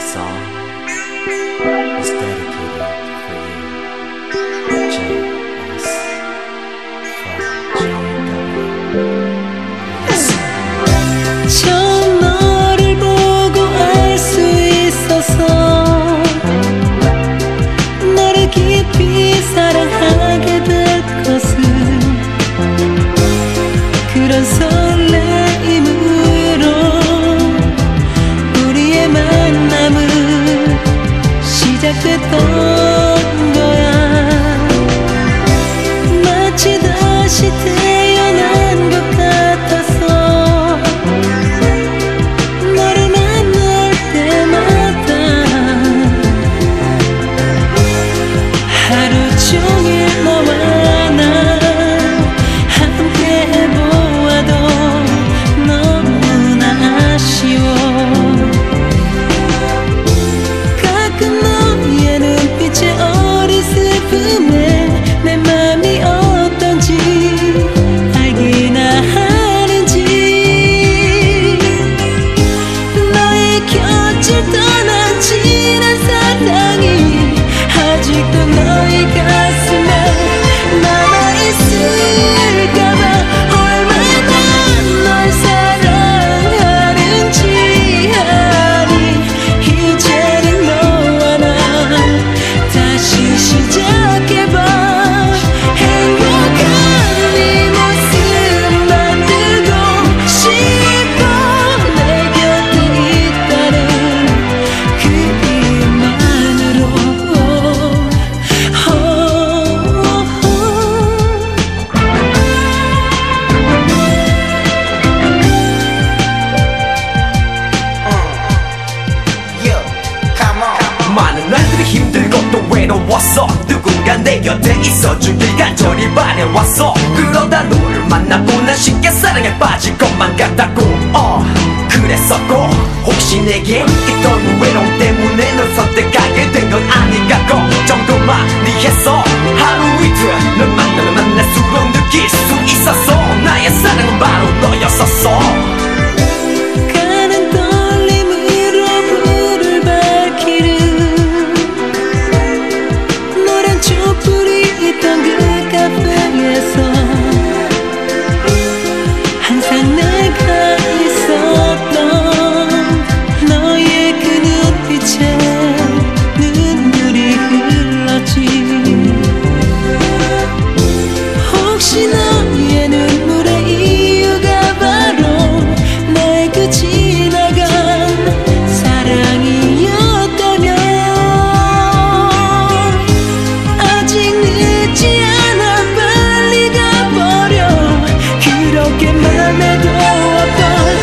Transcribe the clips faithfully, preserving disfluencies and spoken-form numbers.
song is dedicated for you, J S from J W. 처음 너를 보고 알 수 있어서 너를 깊이 사랑하게 될 것을 그런 설레임으로 우리의 만남은 시작됐던 거야. 마치 다시 태어난 것 같아서 너를 만날 때마다 하루 종일 너와 나 함께 해보아도 너무나 아쉬워. 가끔 너의 눈빛에 어린 슬픔에 내 맘이 어떤지 알기나 하는지. 너의 곁을 떠난 지난 사랑이 아직도 너의 가슴에 남아있을까봐 얼마나 널 사랑하는지 아니. 이제는 너와 나 다시 시작해봐. 행복한 네 모습 만들고 싶어. 내 곁에 있다는 그 일만으로. 많은 날들이 힘들고 또 외로웠어. 누군가 내 곁에 있어주길 간절히 바래왔어. 그러다 너를 만나고 난 쉽게 사랑에 빠질 것만 같았고 어 그랬었고 혹시 내게 있던 외로움 때문에 널 선택하게 된 건 아닌가 걱정도 많이 했어. 하루 이틀 널 만나면 만날수록 느낄 수 있었어. 나의 사랑은 바로 너였었어. 가는 떨림으로 불을 밝히는 노란 촛불이 있던 그 카페에서 항상 내가 있었던 너의 그 눈빛에 눈물이 흘렀지. 혹시 너의 눈물의 이유가 바로 나의 그 지나간 사랑이었다면 아직 늦지 않아 빨리 가버려. 그렇게 맘에도 없던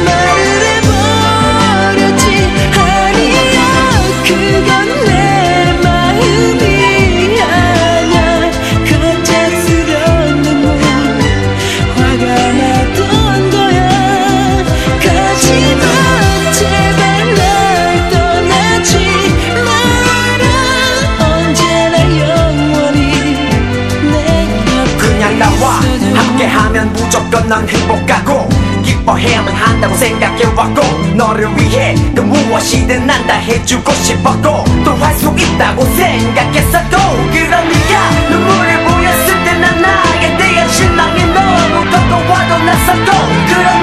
말을 해버렸지. 아니야 그건 내 마음이 아냐. 갑작스런 눈물 화가 났던 거야. 가지마 제발 날 떠나지 마라. 언제나 영원히 내 곁에 그냥 나와 있어줘. 함께하면 무조건 난 행복하고 기뻐해야만 한다고 생각해왔고 너를 위해 그 무엇이든 난 다 해주고 싶었고 또 할 수 있다고 생각했어도 그런 네가 눈물을 보였을 때 난 나에 대한 실망이 너무 더 와도 났었고 그런